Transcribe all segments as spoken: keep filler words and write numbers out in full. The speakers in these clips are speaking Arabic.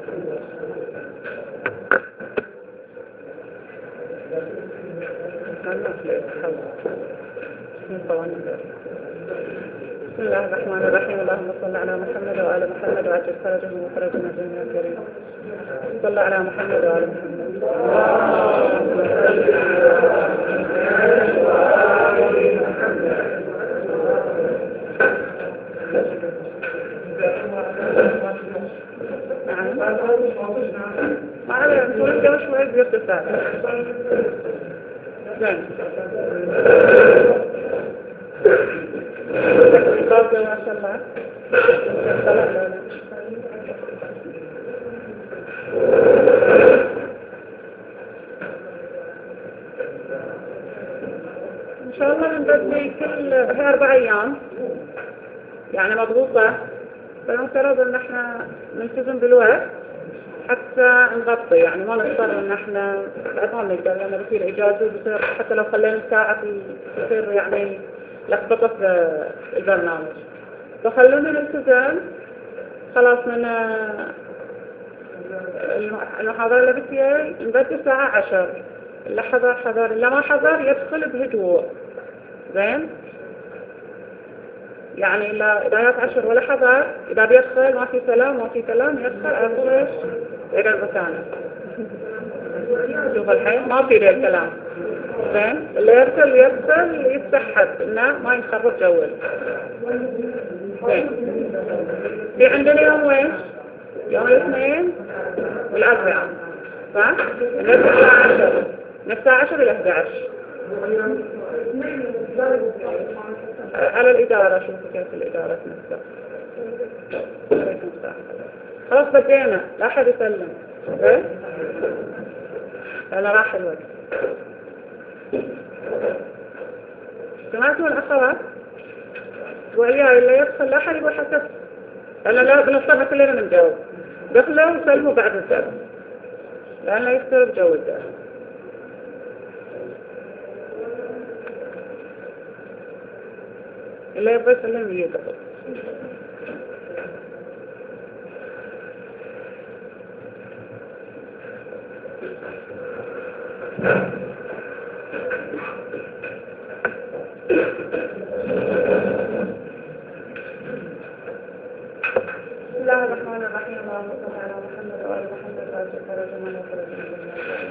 بسم الله الرحمن الرحيم. اللهم صل على محمد وآل محمد وعجل فرجهم وفرجنا جميعا الكريم. صل على محمد وآل محمد. نعم ما عليه نقول قبل شوي بيرتفع زين ما شاء الله. إن شاء الله بنبدي كل هي أربع أيام يعني مضغوطة، فنفترض إن إحنا نلتزم بالوقت حتى نغطي، يعني ما نضطر إن إحنا بعد ما نقدر لأن بصير إجازة بصير حتى لو خلينا ساعة بصير يعني لخبطة في البرنامج. فخلونا نلتزم خلاص من المحاضرة اللي بتيجي نبدأ الساعة عشر، اللي حضر حضر اللي ما حضر يدخل بهدوء. زين يعني إلا إذا جات عشر ولا حضر إذا بيدخل ما في سلام ما في كلام يدخل على طول إيش يقعد مكانه. شوف الحين ما في ذا الكلام. زين اللي يرسل يرسل يتسحب إنه ما يخرب جوه. زين في عندنا يوم وين؟ يوم الاثنين والأربعاء صح؟ من الساعة عشر من الساعة عشر إلى إحدى عشر على الإدارة. شوفوا كيف الإدارة نفسها. خلاص بدينا لا أحد يسلم إيه؟ أنا راح الوقت. سمعتوا الأخوات؟ وإياه اللي يدخل لا أحد يقول حسب أنا لا بنصرها كلنا نجاوب. دخلوا وسلموا بعد الدرس لأن لا يفترض جو الدرس. اللي يبغى يسلم يدخل. بسم الله الرحمن الرحيم. اللهم صل على محمد وآل محمد وعجل فرجنا وفرجنا جميعا.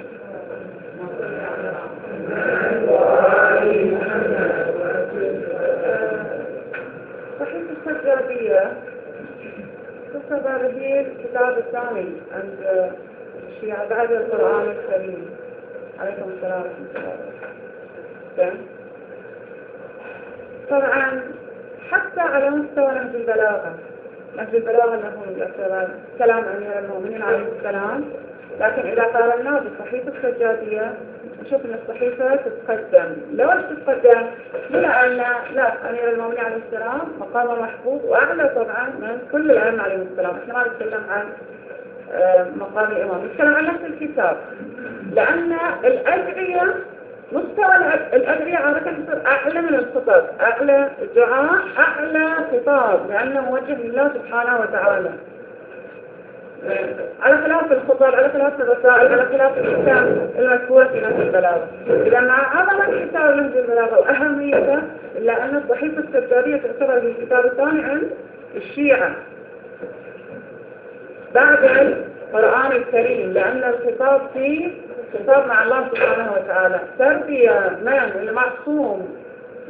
صحيفة السجادية تعتبر هي الكتاب الثاني عند الشيعة بعد القرآن الكريم. عليكم السلام ورحمة الله وبركاته. طبعا حتى على مستوى نهج البلاغة، نهج البلاغة أنه كلام أمير المؤمنين عليه السلام، لكن إذا قارناه بالصحيفة السجادية نشوف أن الصحيفة تتقدم. لو تتقدم لأن لا أمير المؤمنين عليه السلام مقامه محفوظ وأعلى طبعا من كل الأئمة عليهم السلام. إحنا ما نتكلم عن مقام الإمام، نتكلم عن نفس الكتاب، لأن الأدعية مستوى الأدعية عادة أعلى من الخطب، أعلى الدعاء أعلى خطاب لأنه موجه لله سبحانه وتعالى، على خلاف الخطب، على خلاف الرسائل، على خلاف الكتاب المذكورة في نهج البلاغة. إذا مع عظمة الكتاب نهج البلاغة وأهميته إلا أن الصحيفة السجادية تعتبر الكتاب الثاني عند الشيعة بعد القرآن الكريم، لأن الخطاب فيه خطاب مع الله سبحانه وتعالى، تربية من المعصوم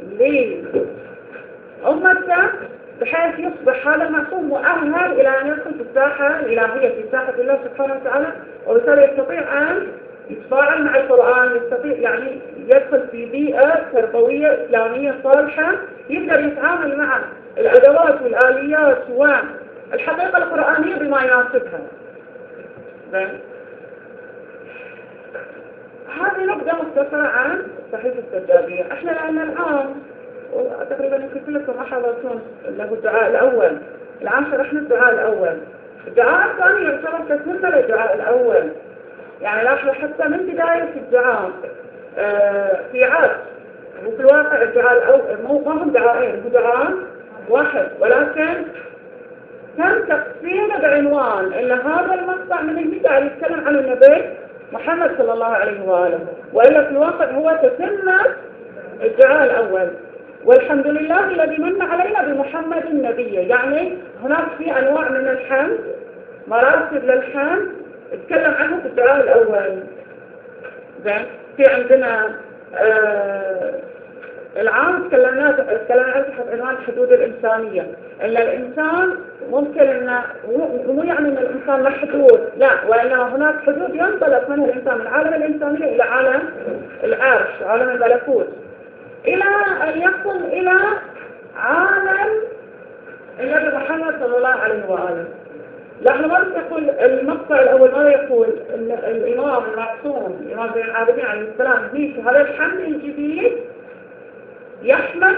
لأمته بحيث يصبح هذا المعصوم مؤهل إلى أن يدخل في الساحة الإلهية في ساحة الله سبحانه وتعالى، وبالتالي يستطيع أن يتفاعل مع القرآن، يستطيع يعني يدخل في بيئة تربوية إسلامية صالحة، يقدر يتعامل مع الأدوات والآليات والحقيقة القرآنية بما يناسبها. هذه نقطة مختصرة عن الصحيفة السجادية. احنا لأن الآن تقريبا يمكن كلكم ما حضرتون له الدعاء الأول. الآن شرحنا الدعاء الأول. الدعاء الثاني يعتبر تكملة للدعاء الأول، يعني لاحظوا حتى من بداية الدعاء آه في عاد، وفي الواقع الدعاء الأول مو ما هم دعائين، هو دعاء واحد، ولكن كان تقسيمه بعنوان إن هذا المقطع من البداية يتكلم عن النبي محمد صلى الله عليه وآله، وإلا في الواقع هو تتمة الدعاء الأول. والحمد لله الذي من علينا بمحمد النبي، يعني هناك في أنواع من الحمد، مراتب للحمد اتكلم عنه في الدعاء الأول. زين، في عندنا آه العام تكلمنا تكلمنا عنه تحت عنوان الحدود الإنسانية، إن الإنسان ممكن إنه مو يعني إن الإنسان محدود، لا، وإنما هناك حدود ينطلق منها الإنسان من عالم الإنسانية إلى عالم العرش، عالم الملكوت، إلى أن يصل إلى عالم النبي محمد صلى الله عليه وآله. نحن ما نقول المقطع الأول ما يقول إن الإمام المعصوم الإمام زين العابدين عليه السلام في هذا الحمد الجديد يحمد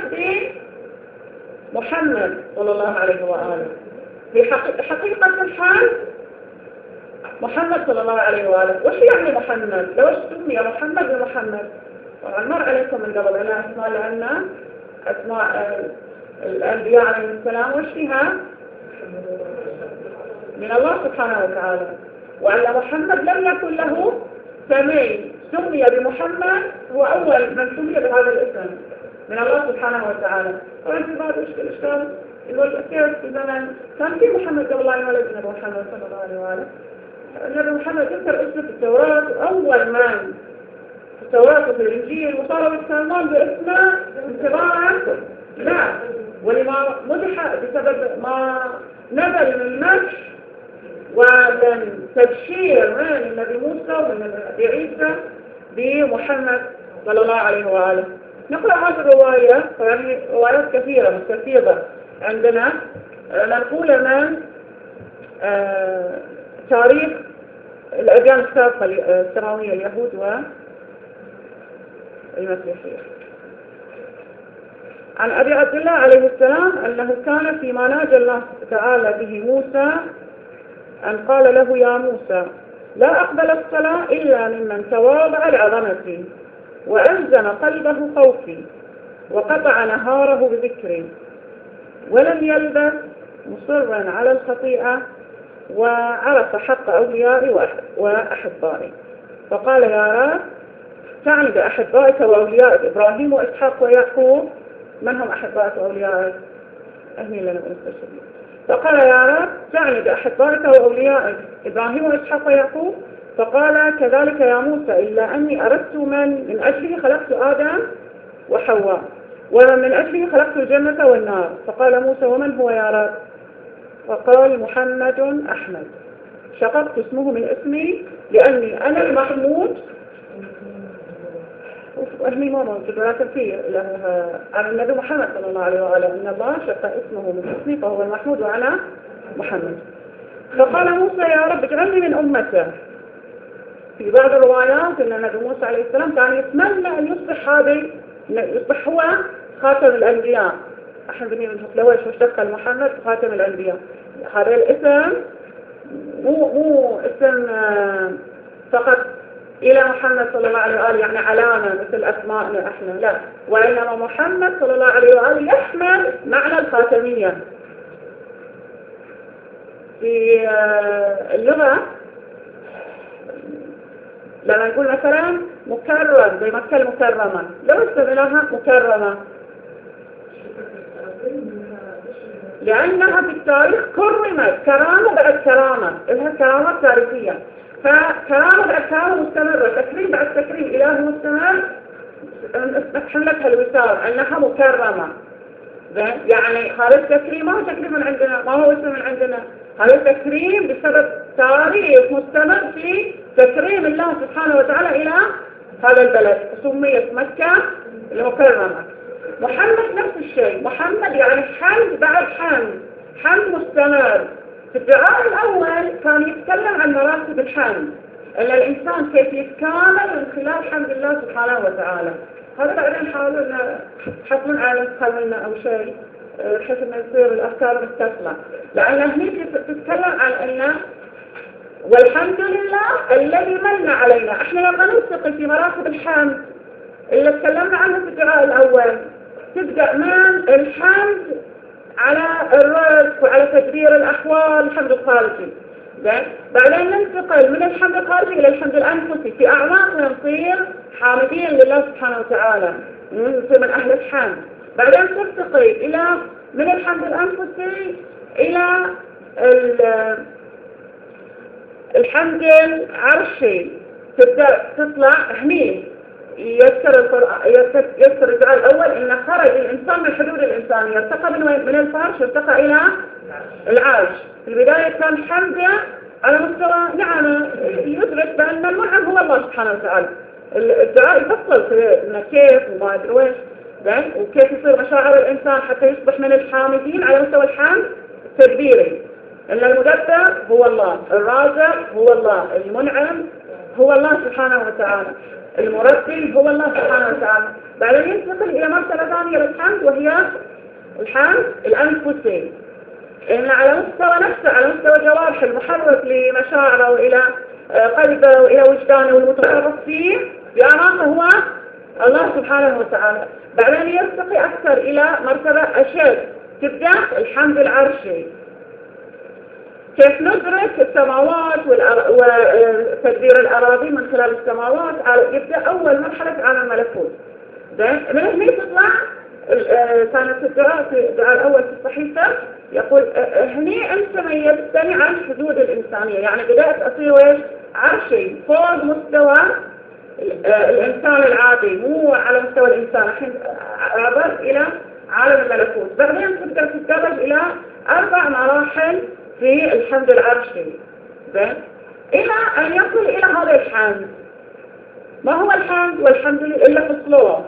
بمحمد صلى الله عليه وآله. في حقيقة الحال محمد صلى الله عليه وآله، وش يعني محمد؟ لو سمي محمد بمحمد، طبعا مر عليكم من قبل أنا أسماء لأن أسماء الأنبياء عليه السلام وش فيها؟ من الله سبحانه وتعالى، وأن محمد لم يكن له سمي، سمي بمحمد هو أول من سمي بهذا الاسم من الله سبحانه وتعالى. طبعا في بعض الإشكال يقول كيف في زمن كان في محمد قبل الله يولد النبي محمد صلى الله عليه وآله. النبي محمد ذكر اسمه في التوراة، وأول من في التوراة وفي الإنجيل وصاروا يتكلمون باسمه انتظارا، لا، ولما مدح بسبب ما نزل من مدح ومن تبشير من النبي موسى ومن النبي عيسى بمحمد صلى الله عليه وآله. نقرأ هذه الرواية، يعني روايات كثيرة مستفيضة عندنا، نقول من آه تاريخ الأديان السابقة السماوية اليهود والمسيحية. عن أبي عبد الله عليه السلام أنه كان فيما ناجى الله تعالى به موسى أن قال له يا موسى لا أقبل الصلاة إلا ممن تواضع لعظمتي وألزم قلبه خوفي وقطع نهاره بذكري ولم يلبث مصرا على الخطيئة وعرف حق أوليائي وأحبائي. فقال يا رب تعني بأحبائك وأوليائك إبراهيم وإسحاق ويعقوب، من هم أحبائك وأوليائك؟ أهمي لنا بنستشهد. فقال يا رب تعني بأحبائك وأوليائك إبراهيم وإسحاق ويعقوب. فقال كذلك يا موسى إلا أني أردت من من أجله خلقت آدم وحواء ومن من أجله خلقت الجنة والنار. فقال موسى ومن هو يا رب؟ فقال محمد أحمد، شققت اسمه من اسمي لأني أنا المحمود. أهمي ما موجود، ولكن فيه عن النبي محمد صلى الله عليه وآله أن الله شق اسمه من اسمي فهو المحمود وأنا محمد. فقال موسى يا رب اجعلني من أمته. في بعض الروايات أن النبي موسى عليه السلام كان يتمنى أن يصبح هذا يصبح هو خاتم الأنبياء. احنا بنحط له ايش دخل محمد خاتم الأنبياء. هذا الاسم مو مو اسم فقط إلى محمد صلى الله عليه وآله يعني علامة مثل أسماءنا احنا، لا، وإنما محمد صلى الله عليه وآله يحمل معنى الخاتمية. في اللغة لما نقول مثلا مكرم زي مكة المكرمة، لو استغلها مكرمة لأنها في التاريخ كرمت كرامة بعد كرامة، لها كرامات تاريخية، فكرامة بعد كرامة مستمرة، تكريم بعد تكريم إلهي مستمر، حملتها الوسار أنها مكرمة. يعني هذا التكريم ما هو تكريم من عندنا، ما هو اسم من عندنا، هذا التكريم بسبب تاريخ مستمر في تكريم الله سبحانه وتعالى إلى هذا البلد، سميت مكة المكرمة. محمد نفس الشيء، محمد يعني حمد بعد حمد، حمد مستمر. في الدعاء الأول كان يتكلم عن مراتب الحمد، أن الإنسان كيف يتكامل من خلال حمد الله سبحانه وتعالى. هذا بعدين حاولوا أن حتمون على نتخلنا أو شيء بحيث أن يصير الأفكار مستسلمة، لأن هنيك تتكلم عن أن والحمد لله الذي من علينا. احنا لما ننتقل في مراتب الحمد اللي تكلمنا عنها في الدعاء الأول، تبدأ من الحمد على الرزق وعلى تدبير الأحوال الحمد الخارجي. زين بعدين ننتقل من الحمد الخارجي إلى الحمد الأنفسي، في أعماقنا نصير حامدين لله سبحانه وتعالى، نصير من أهل الحمد. بعدين ترتقي إلى من الحمد الأنفسي إلى الحمد العرشي، تبدأ تطلع هني يذكر يذكر الدعاء الأول إن خرج الإنسان من حدود الإنسانية، ارتقى من من الفرش ارتقى إلى العرش. في البداية كان حمده على مستوى نعمة يدرك بأن المنعم هو الله سبحانه وتعالى. الدعاء يفصل في إنه كيف وما أدري ويش، زين وكيف يصير مشاعر الإنسان حتى يصبح من الحامدين على مستوى الحمد التدبيري، إن المدبر هو الله، الرازق هو الله، المنعم هو الله سبحانه وتعالى، المربي هو الله سبحانه وتعالى. بعدين ينتقل إلى مرتبة ثانية للحمد وهي الحمد الأنفسي، إن على مستوى نفسه على مستوى جوارح المحرك لمشاعره وإلى قلبه وإلى وجدانه والمتصرف فيه بأعماقه هو الله سبحانه وتعالى. بعدين يرتقي أكثر إلى مرتبة أشد، تبدأ الحمد العرشي، كيف ندرك السماوات وتدبير الأراضي من خلال السماوات. يبدأ أول مرحلة على الملكوت. من هنا تطلع كانت الدعاء في الدعاء الأول في الصحيفة يقول هني أنت ميزتني عن حدود الإنسانية، يعني بدأت أصير عرشي فوق مستوى الإنسان العادي، مو على مستوى الإنسان، الحين عبرت إلى عالم الملكوت. بعدين تبدأ تتدرج إلى أربع مراحل في الحمد العرشي، زين إلى أن يصل إلى هذا الحمد. ما هو الحمد والحمد لله إلا فصلوه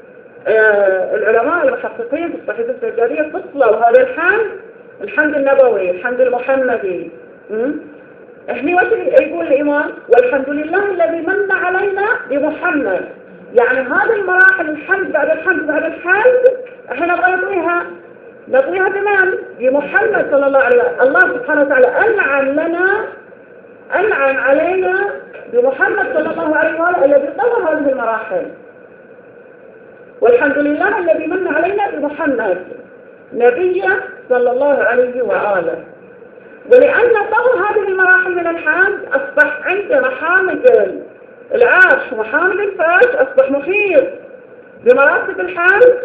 آه العلماء المحققين في الصحيفة السجادية، فصلوا هذا الحمد الحمد النبوي الحمد المحمدي. هني وش يقول الإمام؟ والحمد لله الذي من علينا بمحمد، يعني هذه المراحل الحمد بعد الحمد بعد الحمد احنا نبغى نطويها نطويها بمن؟ بمحمد صلى الله عليه وسلم. الله سبحانه وتعالى أنعم لنا أنعم علينا بمحمد صلى الله عليه وسلم الذي طوى هذه المراحل. والحمد لله الذي من علينا بمحمد نبيه صلى الله عليه وآله. ولأن طوى هذه المراحل من الحمد أصبح عندنا محامد العرش ومحامد الفرش، أصبح محيط بمراتب الحمد،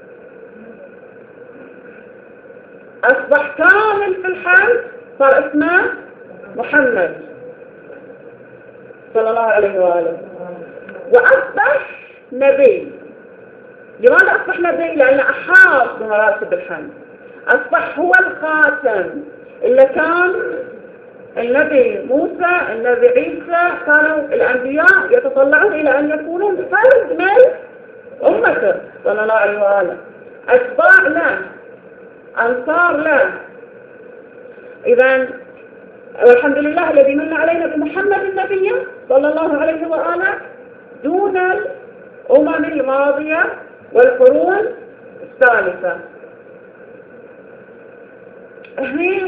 أصبح كامل في الحمد، صار اسمه محمد صلى الله عليه وآله. وأصبح نبي. لماذا أصبح نبي؟ لأنه أحاط بمراتب الحمد، أصبح هو الخاتم. إلا كان النبي موسى النبي عيسى كانوا الأنبياء يتطلعون إلى أن يكونوا فرد من أمته صلى الله عليه وآله، أتباع له، أنصار له. إذن والحمد لله الذي من علينا بمحمد النبي صلى الله عليه وآله دون الأمم الماضية والقرون الثالثة. هنا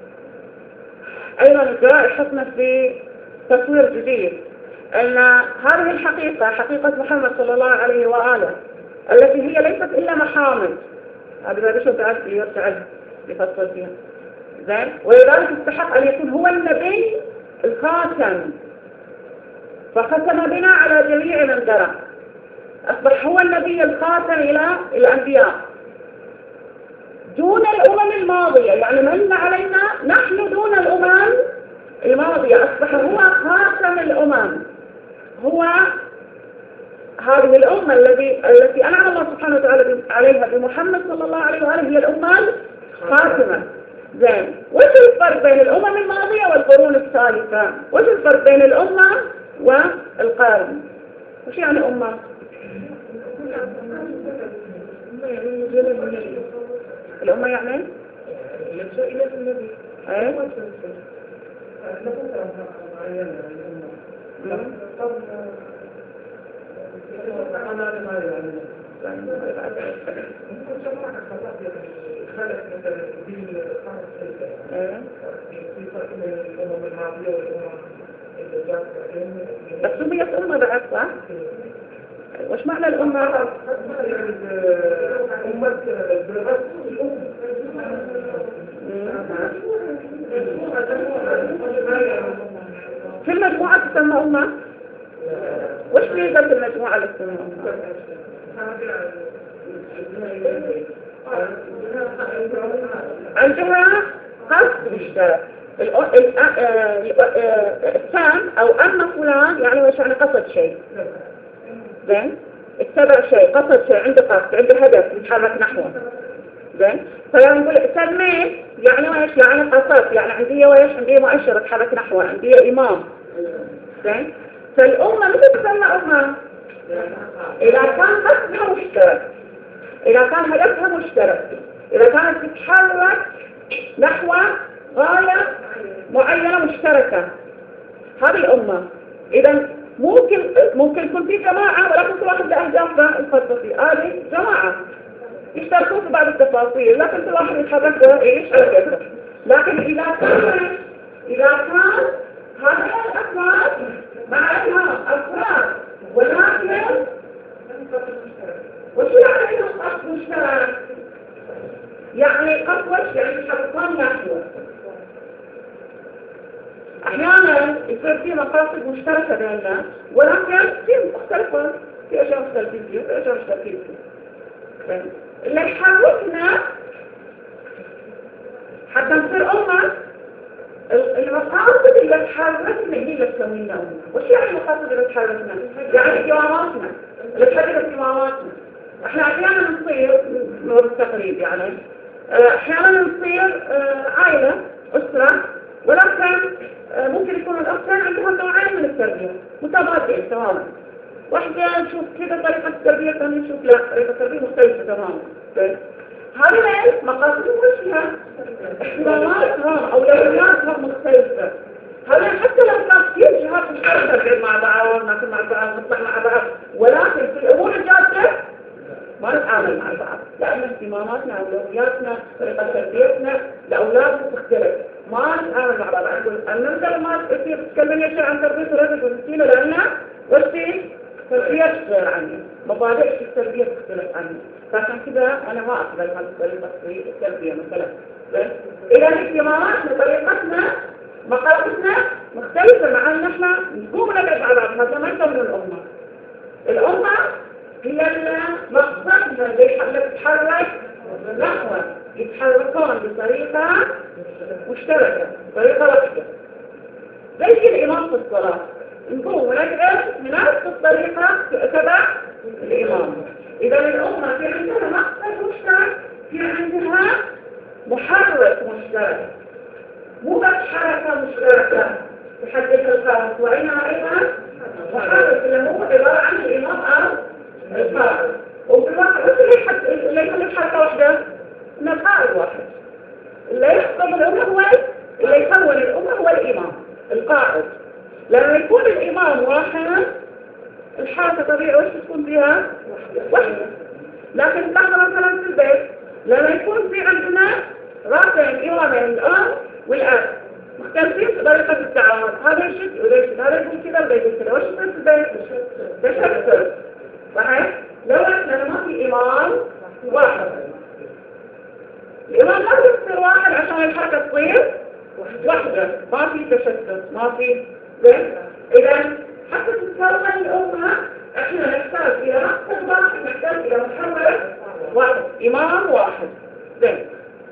أيضا الدعاء يحطنا في تصوير جديد، أن هذه الحقيقة حقيقة محمد صلى الله عليه وآله التي هي ليست إلا محامد، هذا ما بيشوف تعرف يرتعد يفصل فيها، زين. ولذلك استحق أن يكون هو النبي الخاتم، فختم بنا على جميع من درى، أصبح هو النبي الخاتم إلى الأنبياء دون الأمم الماضية، يعني من علينا نحن دون الأمم الماضية، أصبح هو خاتم الأمم، هو هذه الأمة التي التي أنعم الله سبحانه وتعالى عليها بمحمد صلى الله عليه وآله هي الأمة الخاتمة. زين، وش الفرق بين الأمم الماضية والقرون الثالثة؟ وش الفرق بين الأمة والقرن؟ وش يعني أمة؟ الأمة يعني؟ ايه؟ بس سميت أمة بعد صح؟ وش معنى الأمة؟ في المجموعة تسمى أمة؟ وش ميزة في المجموعة اللي تسمى أمة؟ عندها قصد مشترك. الثان أو أما فلان يعني وش يعني قصد شيء، زين اتبع شيء، قصد شيء، عنده قصد، عنده هدف يتحرك نحوه، زين. فلما نقول سميت يعني وش يعني قصد، يعني عندي وش عندي مؤشر اتحرك نحوه، عندي إمام، زين. فالأمة متى تسمى أمة؟ إذا كان قصدها مشترك، إذا كان هدفها مشترك، إذا كانت تتحرك نحو غاية معينة مشتركة، هذه الأمة. إذا ممكن ممكن يكون في جماعة ولكن كل واحد له أهدافه الخاصة، هذه جماعة يشتركون في بعض التفاصيل، لكن كل واحد يتحرك ويعيش على كيفه. لكن إذا كان إذا كان هذه الأفراد مع أنها أفراد ولكن وش يعني قصد مشترك؟ يعني قصد يعني يتحركون نحوه. أحيانا يصير في مقاصد مشتركة بيننا ولكن في مختلفة، في أشياء مختلفين فيه وفي أشياء مختلفين فيه. اللي يحركنا حتى نصير أمة، المقاصد اللي تحركنا هي اللي تسوينا أمة. وش يعني المقاصد اللي تحركنا؟ يعني اهتماماتنا اللي تحدد اهتماماتنا. احنا أحيانا نصير نور التقريب، يعني أحيانا نصير عائلة أسرة، ولكن ممكن يكون الأسرة عندها نوعين من التربية متبادلين تماما. واحدة نشوف كذا طريقة التربية، ثانية نشوف لا طريقة التربية مختلفة تماما. هذه مقاصد وشها احتمالاتها أولوياتها مختلفة. هذا حتى لو كان كثير جهات مشتركة مع بعض، ناكل مع بعض، نطلع مع بعض، ولكن في الأمور الجادة ما نتعامل مع بعض، لأن اهتماماتنا أولوياتنا طريقة تربيتنا لأولادنا تختلف، ما نتعامل مع بعض. أنت لما تتكلم يا شيء عن تربية الرجل والمسكينة لأنه وشي تربية غير عني، مبادئ في التربية تختلف عني، فعشان كذا أنا ما أقبل هذه الطريقة في التربية مثلا. إذا اهتماماتنا طريقتنا مقاصدنا مختلفة، مع أن احنا نقوم نبعد على بعض. هذا ما يسمى الأمة. الأمة هي المقصدنا اللي تتحرك نحوه، يتحركون بطريقة مشتركة، بطريقة واحدة، زي الإمام في الصلاة، نقوم ونجلس بنفس الطريقة تبع الإمام. إذا الأمة في عندها مقصد مشترك، في عندها محرك مشترك، مو بس حركة مشتركة تحدث الخامس، وإنما أيضا محرك اللي هو عبارة عن الإمام أو القائد. وفي الواقع بس اللي يحد اللي يخلي حركة واحدة من القائد واحد. اللي يحكم الأمة هو اللي يكون الأمة هو الإمام القائد. لما يكون الإمام واحد الحركة طبيعي وش تكون فيها؟ واحدة. لكن تلاحظ مثلا في البيت لما يكون في عندنا راسين إمامين الأم والأب مختلفين في طريقة التعامل، هذا يشد وده يشد، هذا يقول كذا وده يقول كذا، وش يصير في البيت؟ تشتت، صحيح؟ لو احنا ما في إمام واحد، الإمام لازم يصير واحد عشان الحركة تصير واحدة، ما في تشتت، ما في زين. إذا حتى تتكون الأمة احنا نحتاج إلى مقصد واحد، نحتاج إلى محرك واحد، إمام واحد، زين.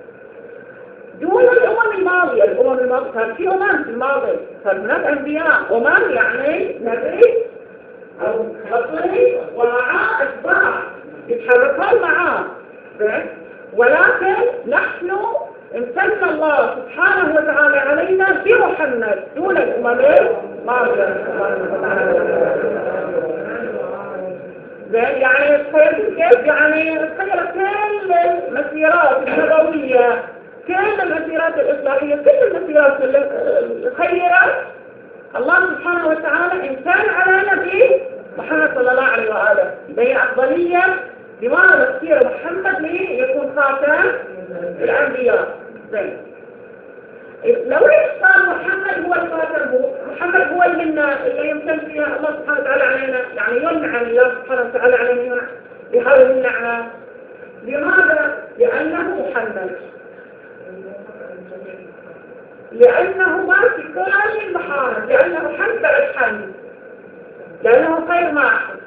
دون الأمم الماضية، الأمم الماضية كان في أمم في الماضي، كان هناك أنبياء، أمم يعني نبي أو رسول ومعاه أتباع يتحركون معاه، ولكن نحن امتن الله سبحانه وتعالى علينا بمحمد دون الأمم الماضية. يعني تخيل كيف يعني تخيل كل المسيرات النبوية، كل المسيرات الإصلاحية، كل المسيرات الخيرة الله سبحانه وتعالى إنسان على نبي محمد صلى الله عليه وآله، بين أفضلية لماذا اختير محمد ليكون خاتم الأنبياء. زين. لو يختار محمد هو الخاتم، محمد هو المنة اللي يمتن فيها الله سبحانه وتعالى علينا، يعني ينعم الله سبحانه وتعالى علينا بهذه النعمة، لماذا؟ لأنه محمد، لأنه ما في كل المحارم، لأنه حمد الحمد، لأنه خير معه.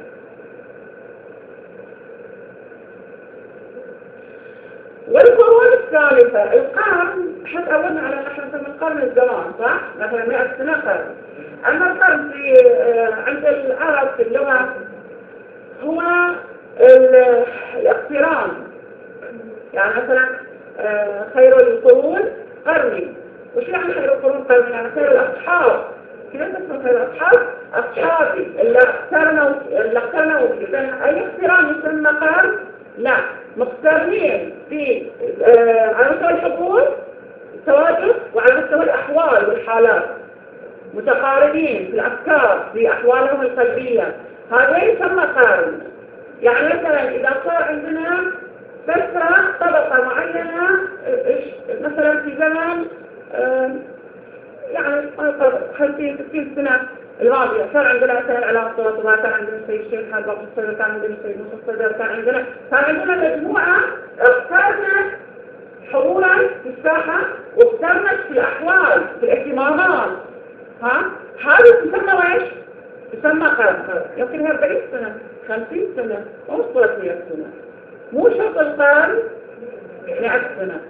والقرون الثالثة القرن، حتى أولنا على نحن نسمي القرن الزمان صح؟ مثلا مئة سنة قرن. أما القرن في عند العرب في اللغة هو الاقتران، يعني مثلا خير القرون قرني. وش يعني خير القرون قرني؟ يعني خير الأصحاب. كيف تسمى خير الأصحاب؟ أصحابي اللي اقترنوا اللي اقترنوا أي اقتران يسمى قرن؟ لا، مقترنين في آه على مستوى الحقول التواجد وعلى مستوى الأحوال والحالات، متقاربين في الأفكار في أحوالهم القلبية، هذا يسمى قارن. يعني مثلا إذا صار عندنا فترة طبقة معينة مثلا في زمن آه يعني خمسين ستين سنة الماضية، صار عندنا مثلا علاقات وما كان عندنا سيد الشيخ حاج باقي الصدر، كان عندنا سيد موسى الصدر، كان عندنا كان عندنا مجموعة اختارت حضورا في الساحة واختارت في الأحوال في الاهتمامات. ها هذا تسمى وإيش؟ تسمى قرن. يمكن هي أربعين سنة خمسين سنة وصلت مئة سنة، مو شرط القرن مئة سنة،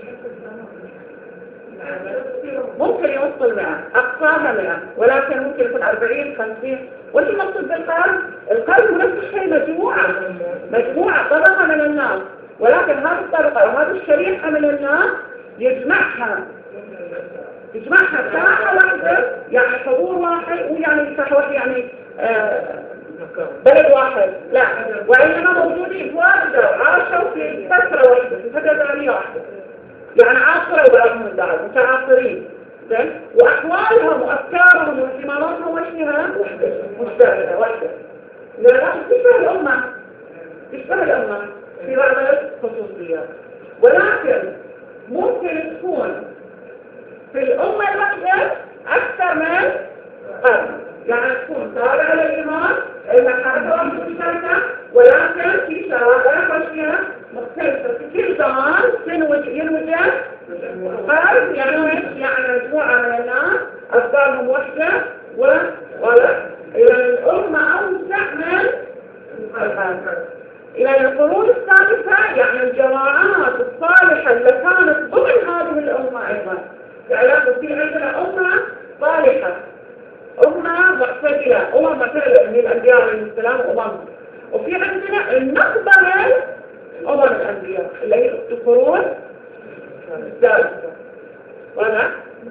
ممكن يوصل مئة أقصاها مئة، ولكن ممكن يكون أربعين خمسين. وش المقصود بالقرن؟ القرن نفس الشيء مجموعة مجموعة طبقة من الناس، ولكن هذه الطبقة وهذه الشريحة من الناس يجمعها يجمعها ساحة واحدة، يعني حضور واحد، ويعني ساحة واحدة يعني آه بلد واحد، لا، وإنما موجودين واحدة عاشوا في فترة واحدة في فترة زمنية واحدة، يعني عاصرة وبعضهم البعض متعاصرين، وأحوالهم وأفكارهم واهتماماتهم وشها مشتركة واحدة، لأنها تشبه الأمة تشبه الأمة في بعض الخصوصيات، ولكن ممكن تكون في الأمة الواحدة أكثر من قرن، يعني تكون تابعة للإيمان المحارة مشتركة، ولكن في شرائع وشها مختلفة في كل زمان ينوجد قرن، يعني يعني مجموعة من الناس أفكارهم وحدة ولا إلى الأمة أوسع من القرن. إلى القرون الثالثة يعني الجماعات الصالحة اللي كانت ضمن هذه الأمة أيضا، يعني في عندنا أمة صالحة، أمة معتدلة، أمم معتدلة من الأنبياء عليهم السلام وأمم، وفي عندنا النخبة من أمم الأنبياء اللي هي القرون الثالثة. ولا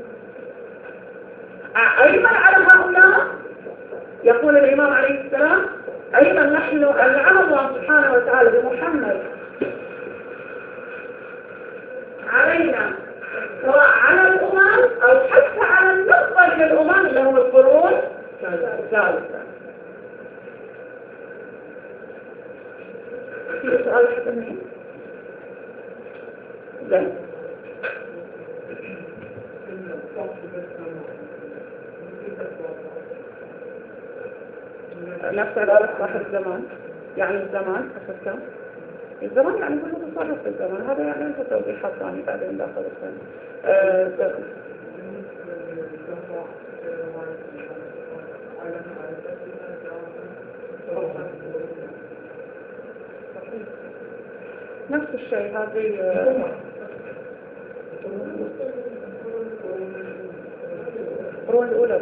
أيضا على هؤلاء يقول الإمام عليه السلام أيضا نحن أنعم الله سبحانه وتعالى بمحمد علينا، سواء على الأمم أو حتى على النخبة من الأمم اللي هم القرون الثالثة. في سؤال حتى منه؟ لا. نفس عبارة صاحب الزمان، يعني الزمان أفكر الزمان يعني كل متصرف في الزمان، هذا يعني أنت توضيحات ثانية بعدين داخل السنة. أه نفس الشيء هذه القرون الأولى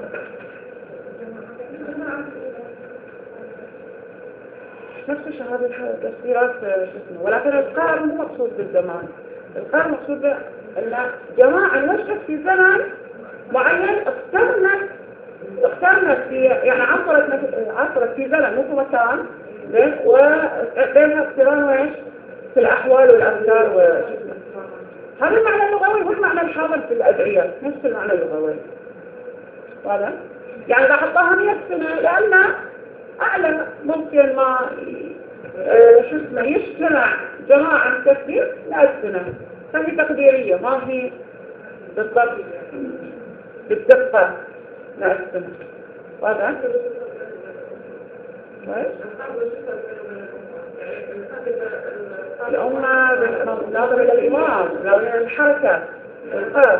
نفس الشيء هذه التفسيرات شو اسمه، ولكن القرن مو مقصود بالزمان، القرن مقصود أن جماعة نشأت في زمن معين اقترنت اقترنت في يعني عصرت عصرت في زمن مو في مكان، وبينها اقتران وإيش في الأحوال والأفكار وشو اسمه. هذا المعنى اللغوي هو المعنى الحاضر في الأدعية، نفس المعنى اللغوي. هذا يعني إذا حطاها مئة سنة لأن أعلم ممكن ما اه شو اسمه يجتمع جماعة كثير مئة سنة، فهي تقديرية ما هي بالضبط بالدقة مئة سنة. هذا كويس؟ الأمة ناظر إلى الإمام، ناظر إلى الحركة، القرن.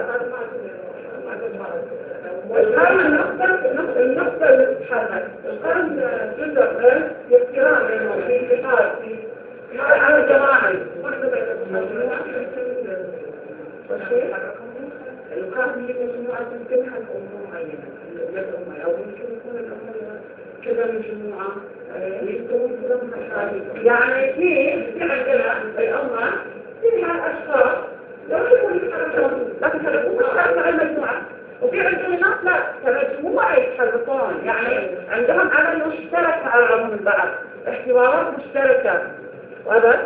القرن النقطة النقطة اللي تتحرك، القرن جزء من الاقتران بينهم في اتحاد في عمل جماعي. القرن هي مجموعة تمكنها الأمور معينة، الأمة أو يمكن يكون الأمة كذا مجموعة يكون يعني في في عندنا الأمة فيها أشخاص لو يكون يتحركون لكن يتحركون مش على المجموعة، وفي عندنا ناس لا كمجموعة يتحركون يعني عندهم عمل مشترك مع بعضهم البعض، احتوارات مشتركة. وهذا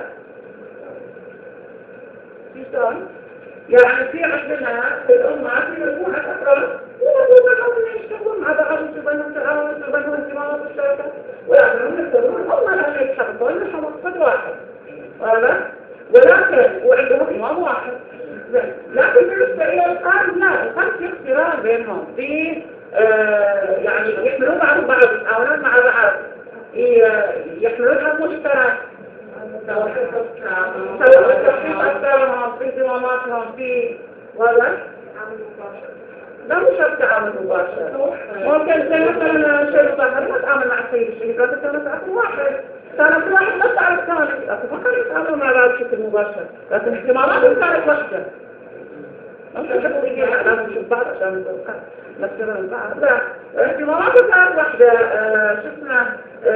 في سؤال يعني في عندنا في الأمة في مجموعة أفراد يقولون يشتغلون مع بعض ويبنون تعاون ويبنون اهتمامات مشتركة ويعملون يشتغلون الأمة لا يتحركون لهم مقصد واحد. وهذا ولكن وعندهم إمام واحد. لكن بالنسبة إلى القرن لا، القرن في اقتران بينهم في آه يعني يحملون بعضهم بعض يتعاونون مع بعض يحملون حق مشترك سواء تخطيط أفكارهم في انضماماتهم في وهذا لا مش تعامل مباشر. ممكن زي مثلا شيء ظاهر ما تعامل مع السيد الشهيد لكن كانت تعامل واحد كان كل واحد نفس على الثاني لكن ما كانوا يتعاملوا مع بعض بشكل مباشر لكن اهتماماتهم كانت واحدة. ممكن تقولي لازم نشوف بعض عشان نتوقع نفسنا من بعض لا اهتماماتهم كانت واحدة. شفنا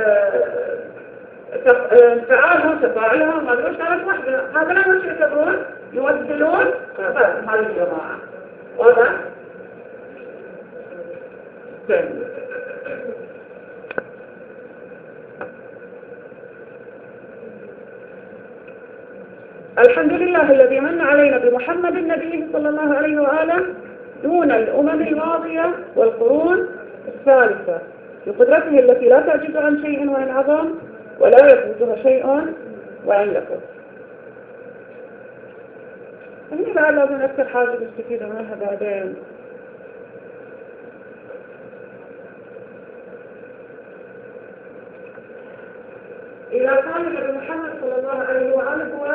تعالهم تفاعلهم ما ادري كانت واحدة. هذا لا مش يعتبرون يوزنون هذه الجماعة. وهذا الحمد لله الذي من علينا بمحمد النبي صلى الله عليه وآله دون الأمم الماضية والقرون الثالثة بقدرته التي لا تعجز عن شيء وإن عظم ولا يفوتها شيء وإن يكن. هنا بعد لازم أكثر حاجة نستفيد منها بعدين. إذا كان النبي محمد صلى الله عليه وآله هو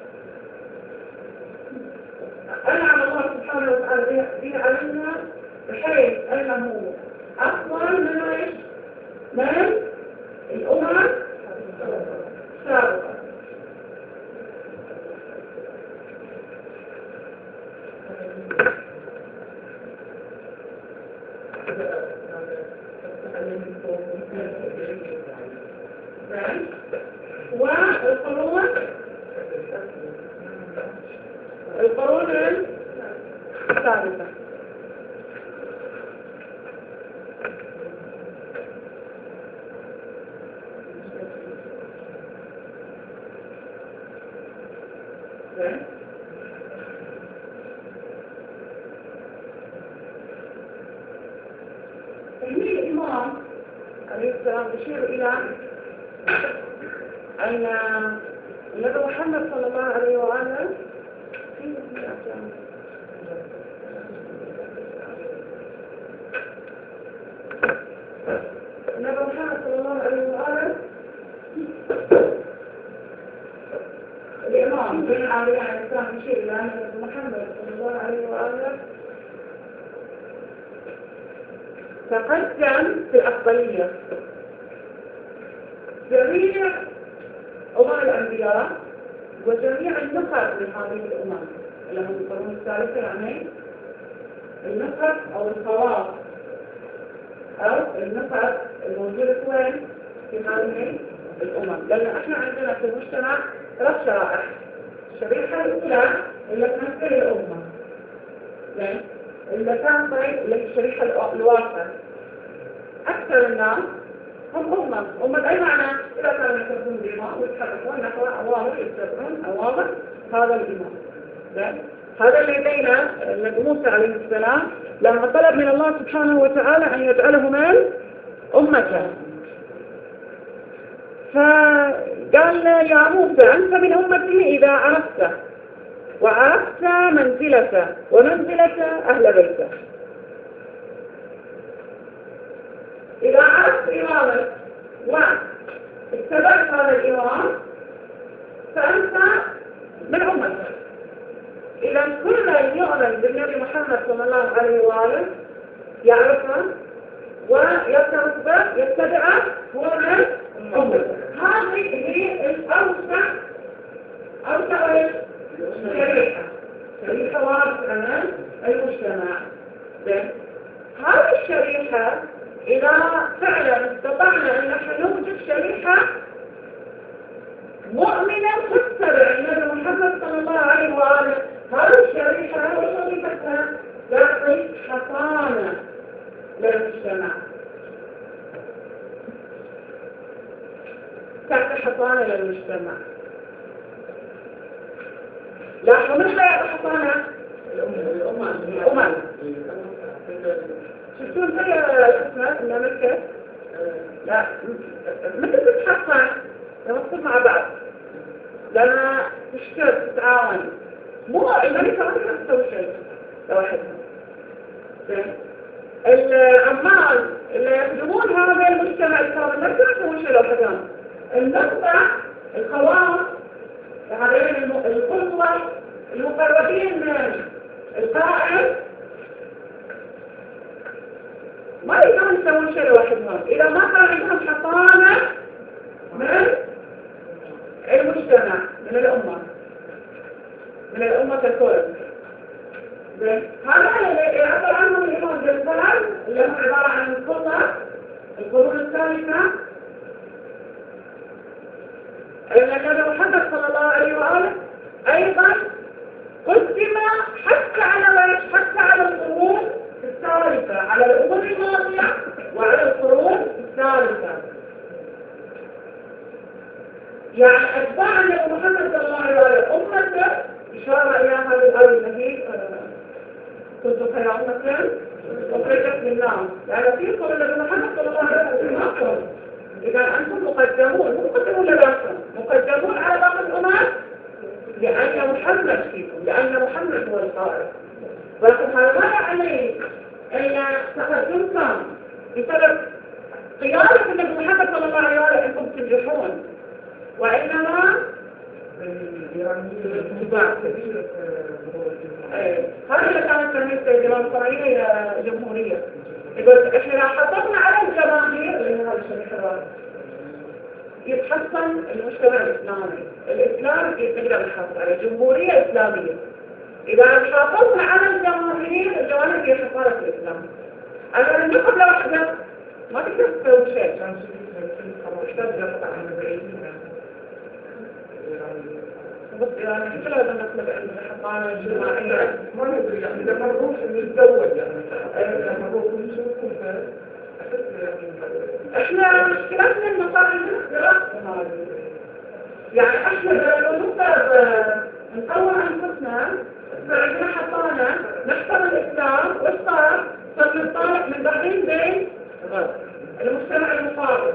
أنعم الله سبحانه وتعالى به علينا بحيث أنه أفضل من إيش؟ من الأمم السابقة. والقرون القرون الثالثة فهي الإمام عليه السلام يشير إلى أن النبي محمد صلى الله عليه وآله النبي محمد صلى الله عليه وآله الإمام بن علي عليه السلام يشير إلى أن النبي محمد صلى الله عليه وآله تقدم في الأفضلية جميع أمم الأنبياء وجميع النخب من هذه الأمم اللي هم القرون الثالثة يعني النخب أو الخواص أو النخب الموجودة وين في هذه الأمم. لأن احنا عندنا في المجتمع ثلاث شرائح. الشريحة الأولى اللي تمثل الأمة اللي كان طيب اللي هي الشريحة الواقع أكثر الناس هم أمم أمم أي معنى إذا كانوا يتركون الإمام ويتحركون نحو أوامر يتبعون أوامر هذا الإمام. هذا اللي بين النبي موسى عليه السلام لما طلب من الله سبحانه وتعالى أن يجعله من أمته فقال يا موسى أنت من أمته إذا عرفت وعرفت منزلته ومنزلة أهل بيته. إذا عرفت إمامك واتبعت هذا الإمام فأنت من أمتك. إذا كل من يؤمن بالنبي محمد صلى الله عليه وآله يعرفه ويرتبط به يتبعه هو من أمته. هذه هي الأوسع أوسع شريحة شريحة واسعة من المجتمع. هذه الشريحة إذا فعلا استطعنا أن نحن نوجد شريحة مؤمنة تتبع النبي محمد صلى الله عليه وآله، هذه الشريحة وشريحتها تعطي حصانة للمجتمع، تعطي حصانة للمجتمع. لاحظوا من لا يعطي حصانة؟ الأمم. شفتون زي اسمها المملكة؟ لا مثل تتحصن لما تصير مع بعض لما تشتغل تتعاون، مو الملكة ما تقدر تسوي شيء لوحدها. العمال اللي يخدمون هذا المجتمع الكامل ما يقدرون يسوون شيء لوحدهم. النقطة الخواص هذين القوة المقربين من القائد ما يقدرون يسوون شيء لوحدهم إذا ما كان عندهم حصانة من المجتمع، من الأمة، من الأمة ككل. هذا اللي يعبر عنه الإمام الجلال اللي هو عبارة عن القرى القرون الثالثة. النبي محمد صلى الله عليه وآله أيضا قدم حتى على حتى على القرون الثالثة، على الأمم الماضية وعلى القرون الثالثة. يعني أتباع النبي محمد صلى الله عليه وآله أمته إشارة إلى هذه الآية التي كنت خير أمة أخرجت للناس، يعني في قول النبي محمد صلى الله عليه وسلم إذا أنتم مقدمون مقدمون لنفسكم مقدمون على باقي الأمم لأن محمد فيكم، لأن محمد هو القائد. ولكن هذا ما يعني أن تقدمكم بسبب قيادة النبي محمد صلى الله عليه وآله أنكم تنجحون، وإنما الاتباع. هذا اللي كانت تلميذ الديمقراطية هي جمهورية. يقول إحنا حطبنا على الجماهير اللي هي هذا الشيء يتحسن المجتمع الإسلامي. الإسلام يقدر يحافظ على جمهورية إسلامية. إذا حافظنا على الجماهير، الجماهير هي حصارة الإسلام. أنا نقول لوحدة ما تقدر تسوي شيء. بس يعني كل هذا المطلب عند الحضانة الجماعية ما ندري يعني إذا مرروش نتزوج يعني إذا مرروش نشوفكم إحنا مشكلتنا المصاري دراسة يعني إحنا لو نقدر نطور أنفسنا فعندنا حضانة نحترم الإسلام والصار صرنا نطالع من بعدين بين المجتمع المقابل.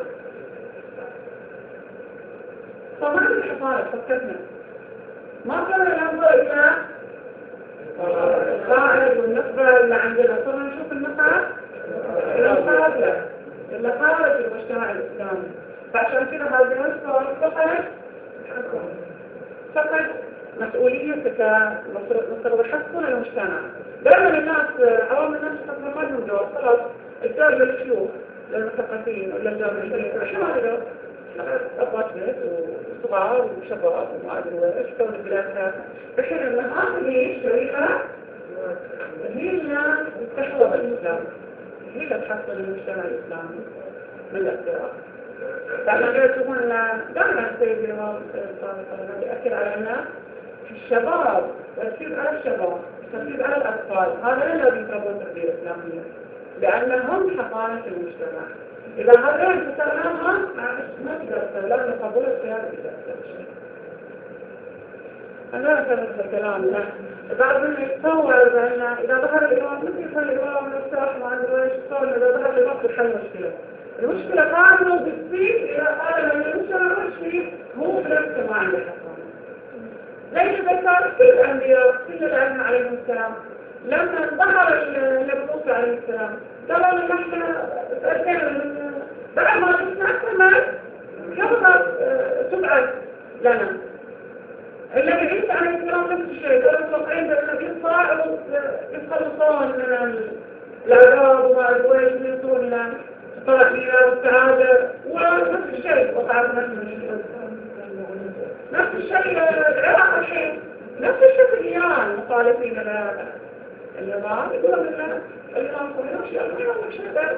فما عندنا حضانة فكرنا ما كان ننظر إلى القائد والنخبة اللي عندنا، صرنا نشوف النخبة المقابلة اللي خارج المجتمع الإسلامي. فعشان كده هذه النخبة فقط فقط مسؤوليتك مصر بحثنا المجتمع. دائما الناس عوام الناس تقدر ما لهم دور، خلاص الدور للشيوخ للمثقفين ولا الدور للشيوخ شو هذا؟ أبوات وصغار وشباب وما أدري إيش كون البلاد هذا. بحيث أن هذه الشريحة هي اللي تحول الإسلام، هي اللي تحصل المجتمع الإسلامي من الأسرار. فإحنا نشوفون أن دائما السيد الإمام الصادق يأكد على أن الشباب والتركيز على الشباب والتركيز على الأطفال هذا الذي يتربون التربية الإسلامية لأنهم حصانة المجتمع. إذا هذا تسألهم ما تقدر لازم نقبل القيادة بتأثير شيء. أنا لا أفهم الكلام لا. بعض من يتصور أن إذا ظهر الإمام مثل يخلي الإمام نفسه ما عنده إيش يتصور إذا ظهر الإمام تحل مشكلة. المشكلة قادمة بالسيف إذا قال من المجتمع الشيء مو بنفسه ما عنده حصانة. ليش بصار كل الأنبياء كل العلم عليهم السلام لما ظهر النبي موسى عليه السلام قالوا لنا احنا تأثير من بعد ما نسمع كمان يبقى تبعد لنا النبي عيسى عليه السلام نفس الشيء، قال الصالحين الذين صاروا يتخلصون من العذاب وما أدري إيش يصيرون إلى الطرفية والسعادة، ونفس الشيء وقعت نفس الشيء. نفس الشيء العراق الحين، نفس الشيء الإيران مخالفين النظام يقولون إن الإيران صحيح شيء ما يعمل شيء بعد.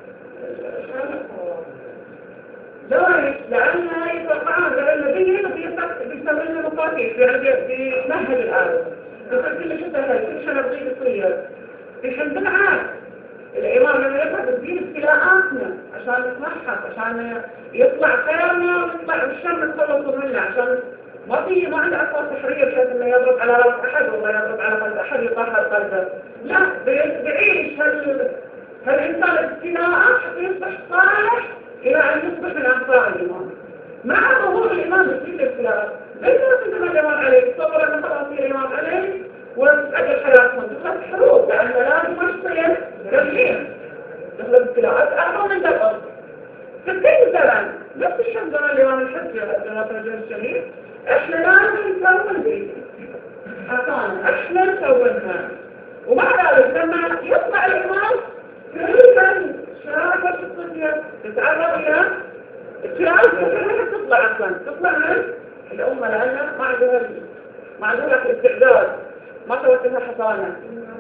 ليش؟ لأن هاي القرآن لأن النبي بيستعمل لنا مفاتيح يعني بيمهد الآية. بس كل شيء هاي كل شيء نبغي يصير. الحمد لله الإمام لما يفهم الدين ابتلاءاتنا عشان نتمحص عشان يطلع خيرنا ويطلع الشر نتخلص منه عشان ما في ما عنده أساس تحرير بحيث إنه يضرب على رأس أحد ولا يضرب على قلب أحد يطهر قلبه. لا بيعيش هال هالإنسان ابتلاءات حتى يصبح صالح إلى أن يصبح من أنصار الإيمان. مع ظهور الإيمان بكل الابتلاءات ليس مثل ما الإيمان عليه تصور أن خلاص يصير الإيمان عليه وتتأجل حياتهم تخلص حروب لأن لازم يصير رجيم دخل الابتلاءات أعظم من ذلك. فكيف مثلا نفس الشيء زمان الإمام الحجة جناب رجل الشهيد إحنا لازم نسوي بيه أكان إحنا نسويها ومع ذلك لما يطلع الإمام كيفاً شافت الصدية تتعرض إلى الشعب كيف تطلع أصلاً تطلع من الأمة لأنها ما عندها ما عندها الاستعداد ما سوت لها حصانة.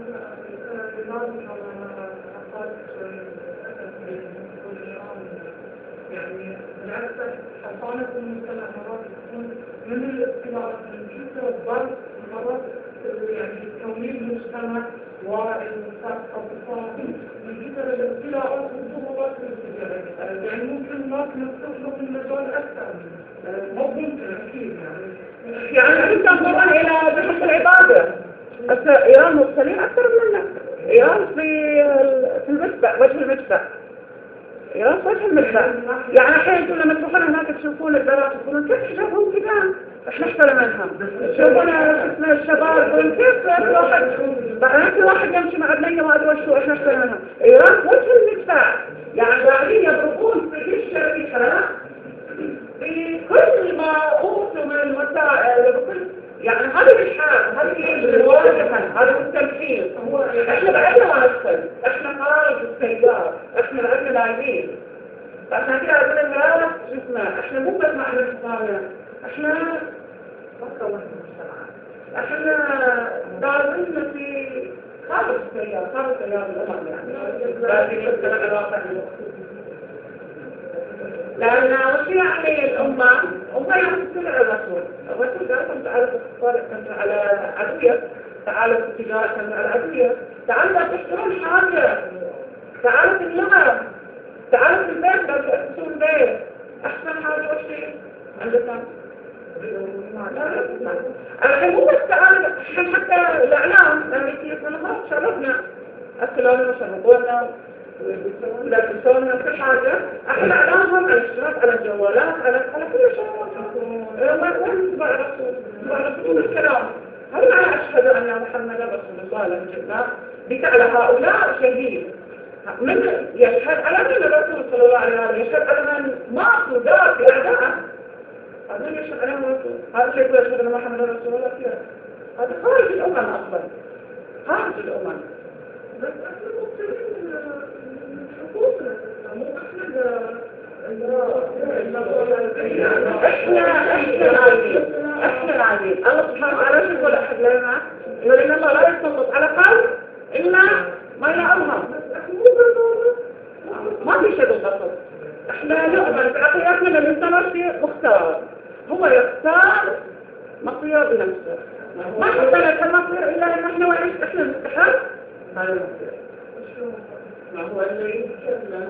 يعني بالعكس حصانة المجتمع مرات تكون من الاختلاف من كثرة الضرب مرات يعني تكوين المجتمع والصفقة من كثرة الاختلاف والضغوطات الاجتماعية يعني ممكن الناس نستخدم المجال أكثر مو ممكن أكيد يعني يعني أنت تنظر إلى بحث العبادة بس إيران مبتلين أكثر منا. إيران في في المدفع وجه المدفع إيران في وجه المدفع يعني الحين كل لما تروحون هناك تشوفون البنات يقولون كيف حجابهم كذا احنا احترم منهم تشوفون اسمه الشباب يقولون كيف واحد بعدين في واحد يمشي مع بنيه ما ادري وشو احنا احترم منهم. إيران في وجه المدفع يعني قاعدين يضربون في كل شريحة بكل ما أوتوا من الوسائل بكل يعني هذه الحال هذه الواجهة هذا التمثيل احنا بعدنا ما نفصل احنا خارج السيدات احنا بعدنا لاعبين فاحنا كده عندنا لا جسمنا احنا مو بس معنا الحصانة احنا مصر احنا دارنا في خارج السيدات خارج السيدات الأمم يعني لكن يبقى العلاقة لأن وش يعني الأمة؟ أمة يعني تسمع الرسول الرسول قال كنت تعالى تتصارع كنت على عدوية تعالى تتجارة كنت على عدوية تعالى تشترون حاجة تعالى تجمع تعالى في البيت بس تأسسون بيت أحسن حاجة وش عندك الحين مو بس تعالى حتى الإعلام لما يصير لنا خلاص شرفنا أكلونا وشربونا لا تنسونا كل حاجة احنا اعلامهم على الاشتراك على الجوالات على على كل شيء وين تبع رسول تبع رسول الكلام هل انا اشهد ان محمدا رسول الله لم جدا بك على هؤلاء شهيد من يشهد على من الرسول صلى الله عليه وسلم يشهد على من ماتوا دار في اعداءه هذا يشهد عليهم الرسول هذا شيء يقول يشهد ان محمدا رسول الله كذا هذا خارج الامم اصلا خارج الامم بس احنا مبتلين حقوقنا مو احنا احنا العالمين احنا العالمين الله سبحانه وتعالى يقول احد لنا يقول ان الله لا يسلط على قلب الا ما يأمهم ما في شيء بالضبط احنا نؤمن بعقيدتنا ان الانسان شيء مختار هو يختار مصير بنفسه ما حصلت المصير الا ان احنا وعيش احنا نستحق هذا المصير ما هو اللي يتكلم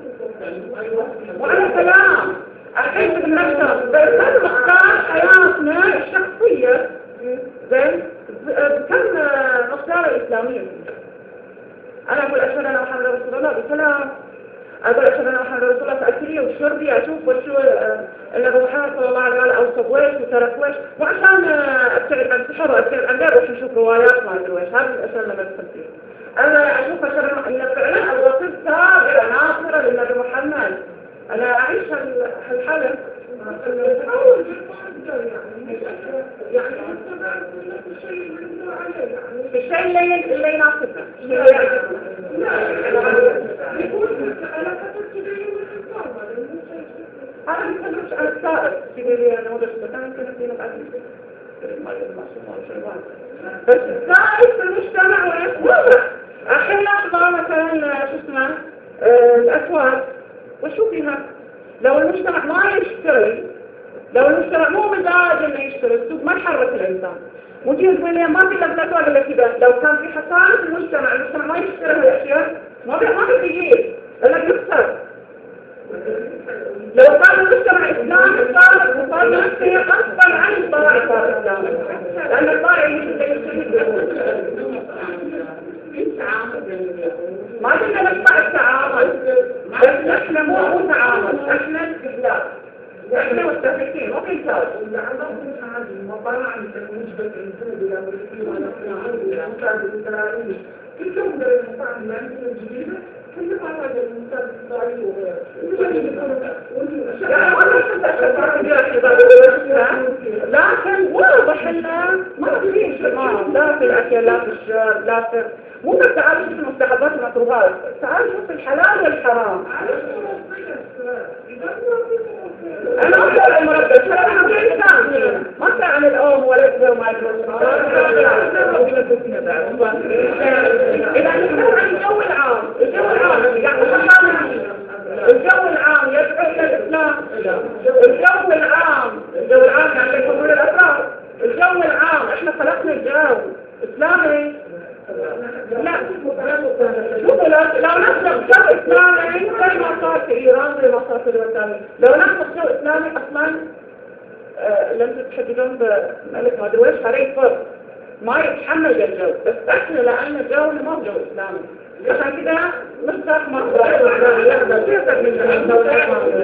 وعلى كلام الحين في النفس بس نختار حياتنا الشخصية زين بكم نختار الإسلامية أنا أقول أشهد أن محمد رسول الله بكلام أقول أشهد أن محمد رسول الله تأكلية وشربي أشوف وشو النبي محمد صلى الله عليه وسلم أوصف ويش وترك ويش وعشان أبتعد عن السحر وأبتعد عن غير وش نشوف روايات ما أدري ويش هذه الأشياء اللي بدخل فيها أنا أشوف أشهد أن فعلا الوصف تابعة ناصرة للنبي محمد أنا أعيش هالحالة الشيء اللي اللي يناسبنا اللي يعجبنا. هذا يتكلمش عن السائر في نموذج البتان كنا فينا بعد بس السائر في المجتمع ويتوضح. الحين لاحظة مثلا شو اسمه الأسواق وشو فيها لو المجتمع ما يشتري، لو المجتمع مو مزاج انه يشتري السوق ما يحرك الانسان. ممكن تقول لي ما في لك الاسواق الا كذا، لو كان في حصانه في المجتمع المجتمع ما يشتري هالاشياء ما في ما في تغيير الا بيخسر. لو كان المجتمع اسلامي صار صار نفسه غصبا عن الطبائع صار اسلامي، لان الطبائع ما قلنا نقطع التعامل، بس احنا مو مو تعامل، احنا استهلاك، احنا متفقين مو كل شيء. اللي عندهم هذه المطالع عن نسبة الانسان الامريكي والاقتصادي والمساعد الاسرائيلي كل يوم ده المساعد الامريكي الجديدة كل ما هذا المساعد الاسرائيلي وغيره. يعني والله كنت اشوف لكن واضح انه ما في شمال لا في الاكل لا في الشرب لا في مو بس تعال شوف المستحبات والمكروهات، تعال شوف الحلال والحرام. أنا أقول المربى الحلال ما في إنسان ما عن الأم ولا الأم وما أدري إذا نتكلم عن الجو العام، الجو العام يعني الجو العام يدعو إلى الإسلام. الجو العام الجو العام يعني يكون الأسرار. الجو العام إحنا خلقنا الجو إسلامي. لا شوفوا لو نخلق جو إسلامي زي ما صار في إيران زي ما صار في الوطن، لو نخلق جو إسلامي أصلا آه لم تتحددون بملك ما درويش عليه فرق ما يتحمل الجو، بس احنا لأن الجو ما هو جو إسلامي عشان كده مستخ مصر يقدر يقدر من الدولة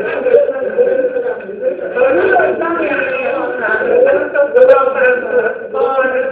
فالجو الإسلامي يعني أنا سوف أضاف عن الأخبار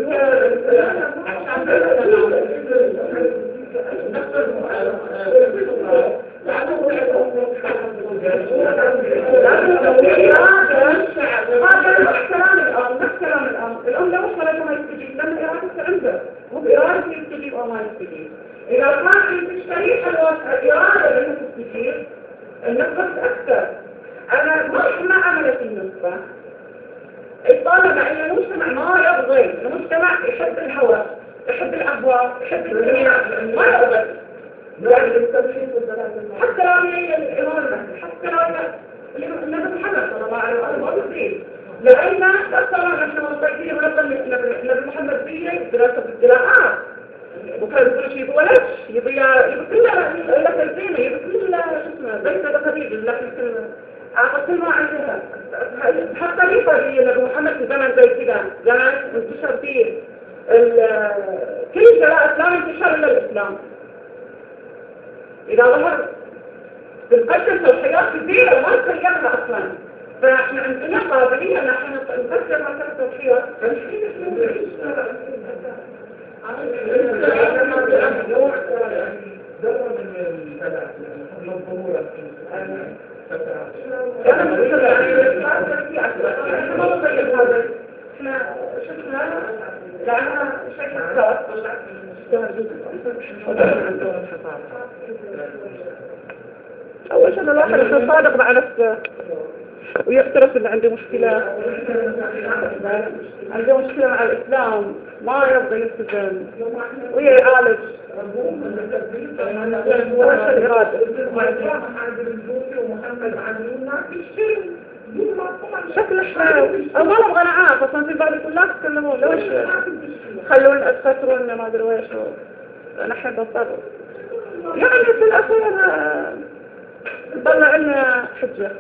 الأم لا مشكلة ما يستجيب لأن إرادة عنده مو بإرادة يستجيب أو ما يستجيب. إذا كان تشتريح الإرادة لأنه تستجيب النسبة أكثر. أنا مش ما عملت النسبة الطالب إن المجتمع ما يبغي، المجتمع يحب الهواء يحب الأبواب يحب الدنيا ما يبغي حتى لو هي الإرادة حتى لو النبي محمد صلى الله عليه وسلم ما بيصير لأن أصلا نحن مرتبطين ونبقى النبي محمد فيه دراسة القراءات وكان كل شيء بولش يبي يبي كلها لك الزينة يبي كلها شو اسمه بيت هذا خبيب لكن كلها أعطى ما عندها حتى طريقة النبي محمد في زمن زي كذا زمن انتشر فيه كل شراء إسلام انتشر إلى الإسلام. إذا ظهر في القشر الحياة كثيرة ما تخيلها أصلا، فإحنا عندنا قابلية أن احنا نفسر مسألة التضحية. أنا مثل يعني ما تركي أكثر ما نطيب هذا إحنا شفنا لأنها شيء أكثر أول شيء الواحد يكون صادق مع نفسه ويعترف ان عنده مشكلة عنده مشكلة مع الإسلام ما يبغى يلتزم ويعالج وش الإرادة شكل حلو أو ما نبغى نعاف أصلا في بعض يقول لا تتكلمون لوش خلون أتفترون ما أدري ويش نحن نضطر يعني في الأخير طلع لنا حجة.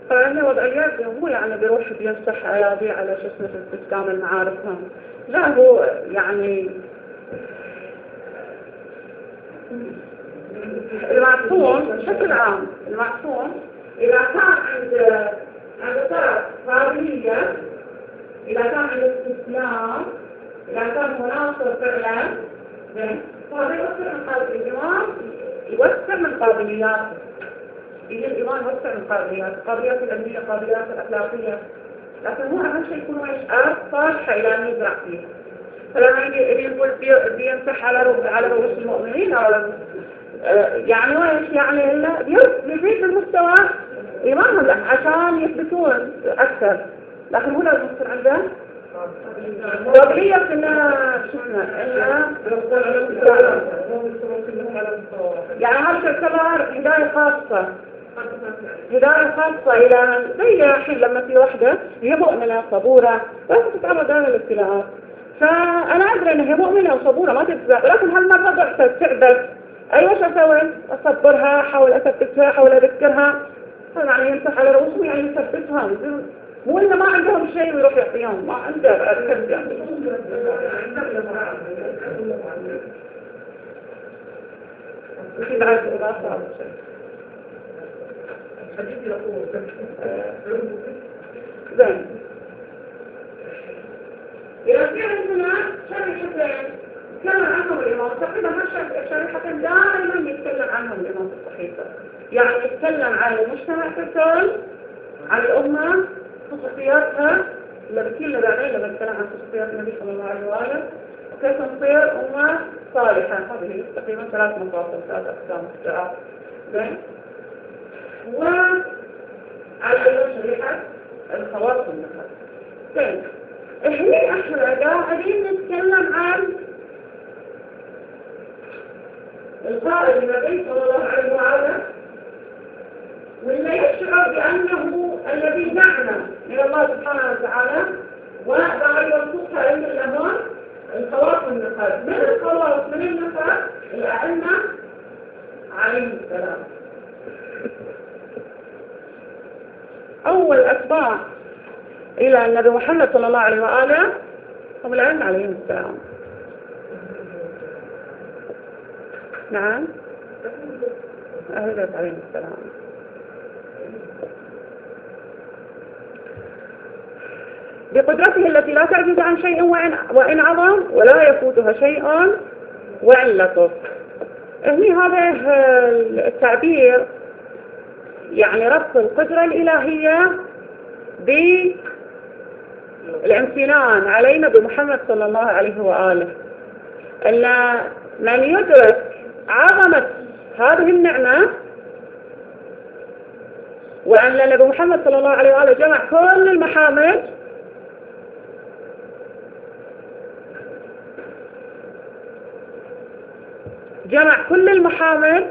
فهي وضعيات مو يعني بيروح بيمسح أيادي على شو اسمه في استخدام المعارف هم. لا هو يعني المعصوم بشكل عام المعصوم إذا كان عند عند طرف قابلية، إذا كان عند استسلام، إذا كان مناصر فعلا، فهذا يوسع من قابلية الإيمان، يوسع من قابلياته. يجي الإيمان يوسع من قابليات، قابليات العلمية، قابليات الأخلاقية، لكن هو أهم شيء يكون إشعار صالحة إلى أن يزرع فيها. فلما يجي يقول بيمسح على على رؤوس المؤمنين أو على يعني وإيش يعني إلا بيزيد المستوى إيمانهم عشان يثبتون أكثر، لكن هو لازم يصير عنده قابلية إنه شفنا إنه يعني هذا تعتبر هداية خاصة، هداية خاصة إلى زي الحين لما في وحدة هي مؤمنة صبورة بس تتعرض لها الابتلاءات، فأنا أدري إن هي مؤمنة وصبورة ما تتبع، لكن هالمرة ضعفت تعبت، أيوة شو أسوي؟ أصبرها، أحاول أثبتها، أحاول أذكرها، يعني يمسح على رؤوسهم يعني يثبتها، مو إنه ما عندهم شيء ويروح يعطيهم، ما عنده أركز يعني. وفي بعد إضافة على شيء. زين. إذا كان هنا شريحتين يتكلم عنهم الإمام تقريبا هالشريحتين دائما يتكلم عنهم الإمام الصحيفة، يعني يتكلم عن المجتمع ككل، عن الأمة، خصوصياتها، اللي بكيلنا بعدين لما نتكلم عن خصوصيات النبي صلى الله عليه وآله وكيف نصير أمة صالحة. هذه تقريبا ثلاث مفاصل، ثلاث أقسام استعراض. زين. وعلى أي شريحة الخواص والنخل. زين. إحنا إحنا قاعدين نتكلم عن القائد النبي صلى الله عليه وآله واللي يشعر بأنه الذي نعمة من الله سبحانه وتعالى وقاعد يوصفها إن الأمور الخواص والنخل. من الخواص من النخل الأئمة عليهم السلام. أول أتباع إلى النبي محمد صلى الله عليه وآله هم الأئمة عليهم السلام. نعم أهل البيت عليهم السلام. بقدرته التي لا تعجز عن شيء وإن, وإن عظم ولا يفوتها شيء وإن لطف. هني هذا التعبير يعني ربط القدرة الإلهية بالامتنان علينا بمحمد صلى الله عليه وآله، أن من يدرك عظمة هذه النعمة وأن النبي محمد صلى الله عليه وآله جمع كل المحامد جمع كل المحامد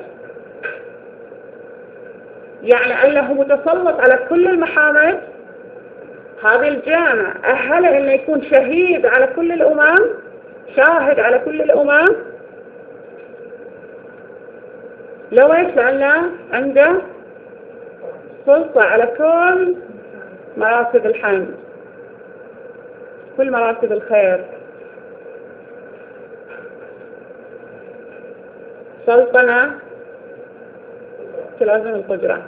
يعني أنه متسلط على كل المحامد. هذا الجامع أهله أنه يكون شهيد على كل الأمم، شاهد على كل الأمم. لو ايش؟ لأنه عنده سلطة على كل مراتب الحمد، كل مراتب الخير، سلطنة تلازم القدرة،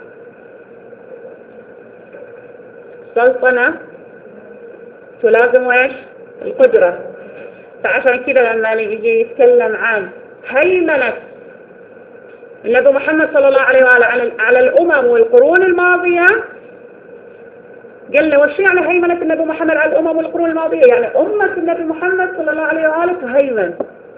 سلطنة تلازم ايش؟ القدرة. فعشان كده لما يجي يتكلم عن هيمنة النبي محمد صلى الله عليه وآله على, على الأمم والقرون الماضية، قال له وش يعني هيمنة النبي محمد على الأمم والقرون الماضية؟ يعني أمة النبي محمد صلى الله عليه وآله تهيمن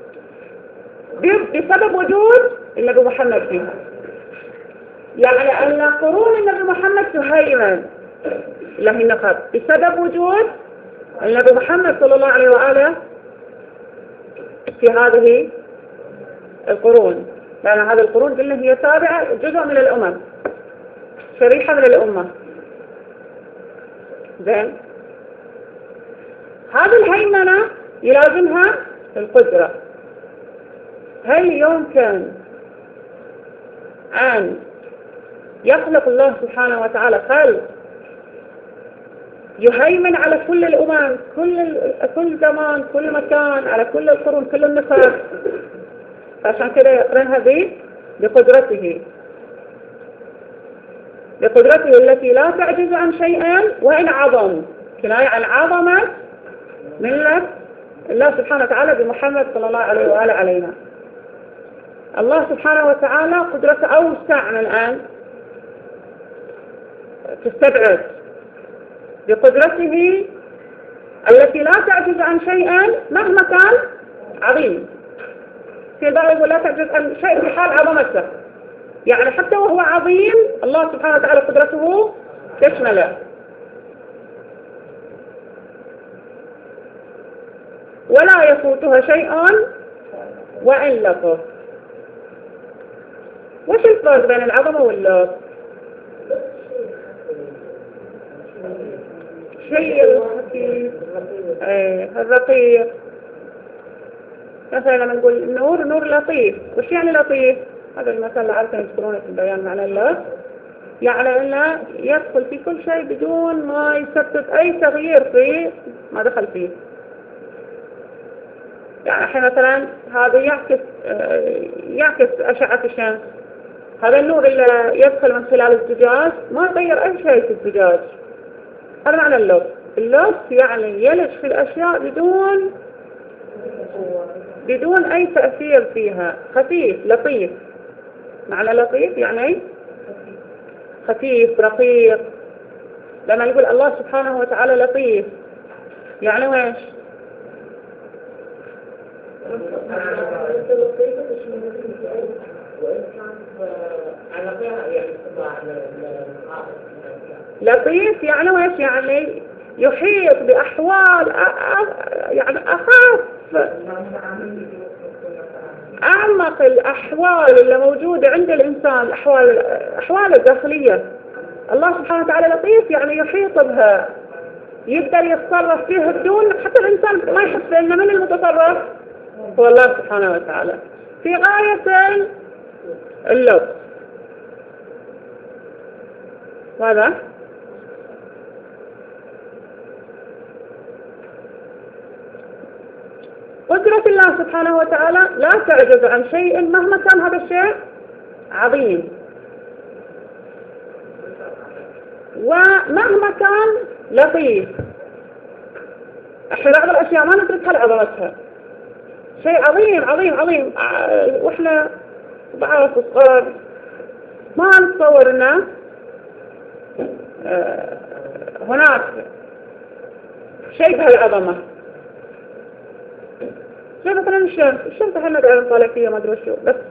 بسبب وجود النبي محمد فيها، يعني أن قرون النبي محمد تهيمن له النقاب بسبب وجود النبي محمد صلى الله عليه وآله في هذه القرون، لأن هذه القرون قلنا هي تابعة جزء من الأمم، شريحة من الأمة. زين. هذه الهيمنة يلازمها القدرة. هل يمكن أن يخلق الله سبحانه وتعالى خلق يهيمن على كل الأمم، كل كل زمان، كل مكان، على كل القرون، كل النفر. عشان كده يقرنها به بقدرته، بقدرته التي لا تعجز عن شيئا وإن عظم، كناية عن عظمة ملة الله سبحانه وتعالى بمحمد صلى الله عليه وآله علينا. الله سبحانه وتعالى قدرته أوسع من الآن تستبعد، بقدرته التي لا تعجز عن شيئا مهما كان عظيم. في بعض يقول لا تعجز عن شيء في حال عظمته، يعني حتى وهو عظيم الله سبحانه وتعالى قدرته تشمله. ولا يفوتها شيء وإن لطف. وش الفرق بين العظمة واللطف؟ شيء الخفيف، ايه الرقيق. مثلا لما نقول نور، نور لطيف، وش يعني لطيف؟ هذا المثل اللي عارفين يذكرونه في البيان معنى اللطف، يعني انه يدخل في كل شيء بدون ما يسبب اي تغيير في ما دخل فيه. يعني الحين مثلا هذا يعكس يعكس أشعة الشمس، هذا النور اللي يدخل من خلال الزجاج ما يغير أي شيء في الزجاج. هذا معنى اللطف. اللطف يعني يلج في الأشياء بدون بدون أي تأثير فيها، خفيف لطيف. معنى لطيف يعني خفيف رقيق. لما يقول الله سبحانه وتعالى لطيف يعني ويش؟ لطيف يعني ويش؟ يعني يحيط بأحوال يعني أخاف، أعمق الأحوال اللي موجودة عند الإنسان، الأحوال أحوال الداخلية. الله سبحانه وتعالى لطيف يعني يحيط بها، يقدر يتصرف فيها بدون حتى الإنسان ما يحس إنه من المتصرف هو الله سبحانه وتعالى، في غاية اللطف. هذا قدرة الله سبحانه وتعالى لا تعجز عن شيء مهما كان هذا الشيء عظيم، ومهما كان لطيف. احنا بعض الاشياء ما ندركها لعظمتها، شيء عظيم عظيم عظيم واحنا بعض الصغار ما نتصور انه هناك شيء بهالعظمة. زي مثلا الشمس، الشمس احنا قاعدين نطالع فيها ما ادري شو، بس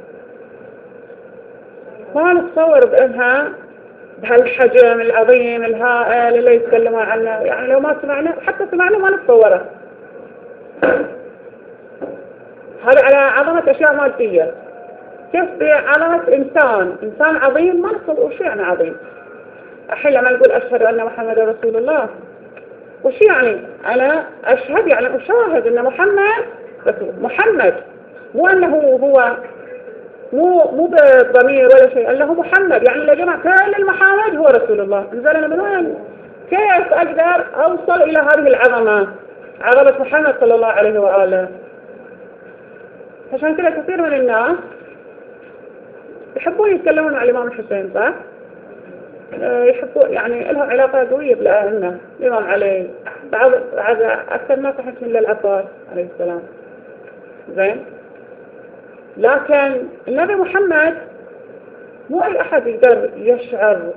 ما نتصور بانها بهالحجم العظيم الهائل اللي يتكلمون عنه. يعني لو ما سمعنا، حتى سمعنا ما نتصوره. هذا على عظمة اشياء مادية. كيف بعظمة انسان، انسان عظيم ما نتصور وش يعني عظيم. الحين لما نقول اشهد ان محمد رسول الله، وش يعني؟ انا اشهد يعني اشاهد ان محمد رسول محمد، مو انه هو مو مو بضمير ولا شيء، انه محمد يعني يا جماعه كل المحامد هو رسول الله. نزلنا من وين؟ كيف اقدر اوصل الى هذه العظمه، عظمه محمد صلى الله عليه واله؟ عشان كذا كثير من الناس يحبون يتكلمون مع الامام الحسين، صح؟ يحبون يعني لهم علاقه قويه بالائمه، الامام علي، بعض بعض اكثر ناس احس من العباس عليه السلام. زين، لكن النبي محمد مو أي أحد يقدر يشعر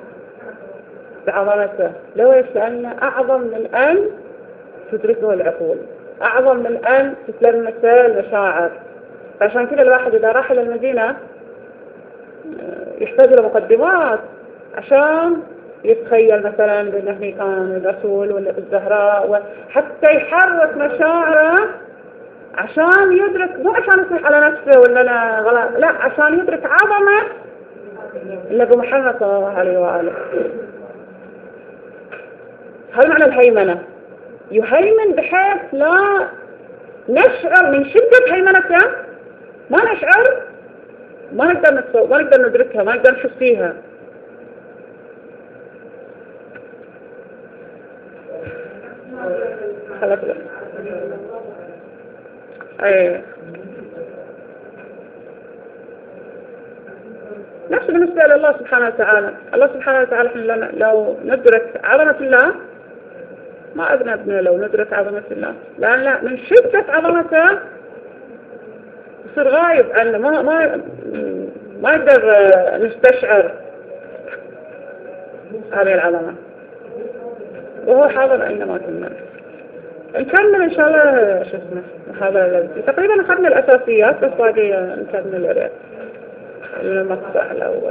بعظمته. ليش؟ لأنه أعظم من أن تدركه العقول، أعظم من أن تتلمس المشاعر. عشان كذا الواحد إذا راح إلى المدينة يحتاج إلى مقدمات عشان يتخيل مثلا بأنه كان الرسول ولا الزهراء، وحتى يحرك مشاعره عشان يدرك، مو عشان يصيح على نفسه ولا لا غلط، لا، عشان يدرك عظمة النبي محمد صلى الله عليه وآله. هذا معنى الهيمنة. يهيمن بحيث لا نشعر من شدة هيمنته، ما نشعر، ما نقدر نتصور، ما نقدر ندركها، ما نقدر نحس فيها. خلاص. اي نفس بالنسبة لله سبحانه وتعالى. الله سبحانه وتعالى احنا لو ندرك عظمة الله ما أذنبنا لو ندرك عظمة الله، لأن لا من شدة عظمته يصير غايب عنه، ما ما ما يقدر نستشعر هذه العظمة، وهو حاضر أينما كنا. نكمل إن شاء الله شو اسمه هذا تقريبا أخذنا الأساسيات، بس باقي نكمل المقطع الأول.